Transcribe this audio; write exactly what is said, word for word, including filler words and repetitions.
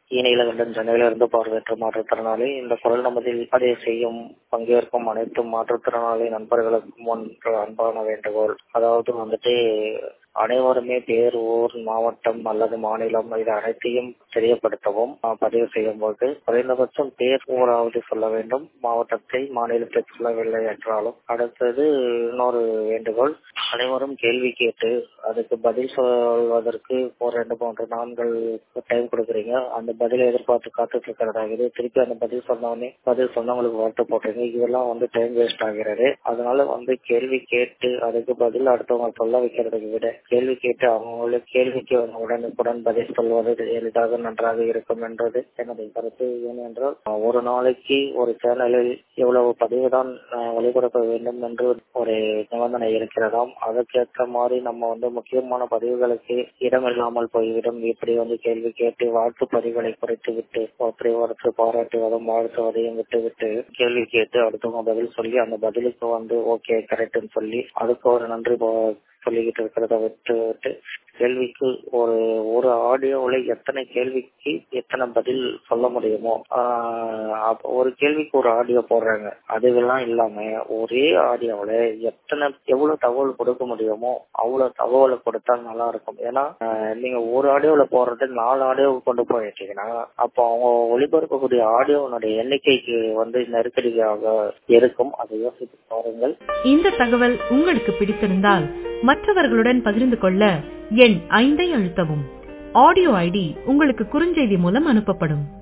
ஈனிலகண்டன் சென்னையிலிருந்து பார்வையற்ற மாற்றுத்திறனாளி. இந்த குரல் நமதில் பதிவு செய்யும் பங்கேற்கும் அனைத்து மாற்றுத்திறனாளி நண்பர்களுக்கும் ஒன்று அன்பான வேண்டுகோள். அதாவது வந்துட்டு அனைவருமே பேர், ஊர், மாவட்டம் அல்லது மாநிலம் இது அனைத்தையும் தெரியப்படுத்தவும். பதிவு செய்யும் போது குறைந்தபட்சம் பேர், ஊராவது சொல்ல வேண்டும். மாவட்டத்தை, மாநிலத்தை சொல்லவில்லை என்றாலும். அடுத்தது இன்னொரு வேண்டுகோள், அனைவரும் கேள்வி கேட்டு அதுக்கு பதில் சொல்வதற்கு ஒரு ரெண்டு மூன்று நாட்கள் டைம் கொடுக்குறீங்க. அந்த பதிலை எதிர்பார்த்து காத்துட்டு இருக்கிறதாகுது. திருப்பி அந்த பதில் சொன்னவொடனே பதில் சொன்னவங்களுக்கு வார்த்தை போட்டுருங்க. இதெல்லாம் வந்து டைம் வேஸ்ட் ஆகிறது. அதனால வந்து கேள்வி கேட்டு அதுக்கு பதில் அடுத்தவங்க சொல்ல வைக்கிறதுக்கு விட கேள்வி கேட்டு அவங்களுக்கு கேள்விக்கு உடனுக்குடன் பதில் சொல்வது எளிதாக நன்றாக இருக்கும் என்றது எனது கருத்து. ஏனென்றால் ஒரு நாளைக்கு ஒரு சேனலில் இவ்வளவு பதிவு தான் ஒளிபரப்ப வேண்டும் என்று ஒரு நிபந்தனை இருக்கிறதாம். அதற்கேற்ற மாதிரி நம்ம வந்து முக்கியமான பதிவுகளுக்கு இடமில்லாமல் போய்விடும். இப்படி வந்து கேள்வி கேட்டு வாழ்த்து பதிவுகளை குறைத்து விட்டு ஒற்றை வாரத்து பாராட்டுவதும் வாழ்த்துவதையும் விட்டு விட்டு கேள்வி கேட்டு அடுத்தவங்க பதில் சொல்லி அந்த பதிலுக்கு வந்து ஓகே கரெக்ட்னு சொல்லி அதுக்கு ஒரு நன்றி சொல்லிக்கிட்டு இருக்கிறத விட்டு விட்டு கேள்விக்கு ஒரு ஒரு ஆடியோவில் எத்தனை கேள்விக்கு எத்தனை பதில் சொல்ல முடியுமோ ஒரு கேள்விக்கு ஒரு ஆடியோ போடுறாங்க. அதுவெல்லாம் இல்லாம ஒரே ஆடியோவில் எத்தனை எவ்வளவு தகவல் கொடுக்க முடியுமோ அவ்வளவு தகவலை கொடுத்தா நல்லா இருக்கும். ஏன்னா நீங்க ஒரு ஆடியோவில் போடுறது நாலு ஆடியோவுக்கு கொண்டு போயிட்டீங்கன்னா அப்போ அவங்க ஒளிபரப்பக்கூடிய ஆடியோனுடைய எண்ணிக்கைக்கு வந்து நெருக்கடியாக இருக்கும். அதை யோசித்து பாருங்கள். இந்த தகவல் உங்களுக்கு பிடித்திருந்தால் மற்றவர்களுடன் பகிர்ந்து கொள்ள எண் ஐந்தை அழுத்தவும். ஆடியோ ஐடி உங்களுக்கு குறுஞ்செய்தி மூலம் அனுப்பப்படும்.